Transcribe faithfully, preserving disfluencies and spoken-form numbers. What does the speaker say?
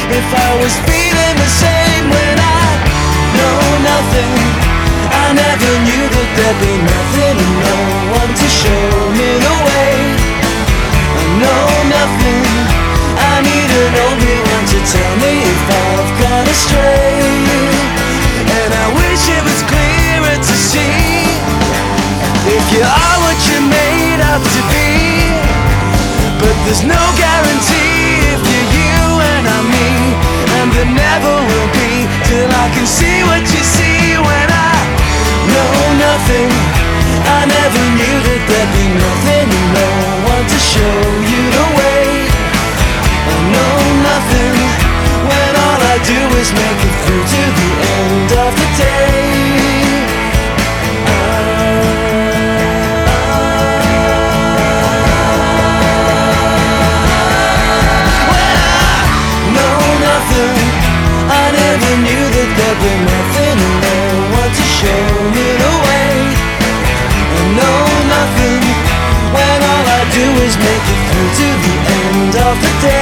if I was feeling the same when I know nothing. I never knew that there'd be nothing and no one to show me the way. I know nothing, I need an only one to tell me if I've gone astray. And I wish it was clearer to see if you are what you're made out to be. But there's no guarantee if you're you and I'm me, and there never will be till I can see what you see when I know nothing. I never knew that there'd be nothing and no one to show you the way. I know nothing when all I do is make it through to the end of the day. I never knew that there'd be nothing and no one to show me the way. I know nothing when all I do is make it through to the end of the day.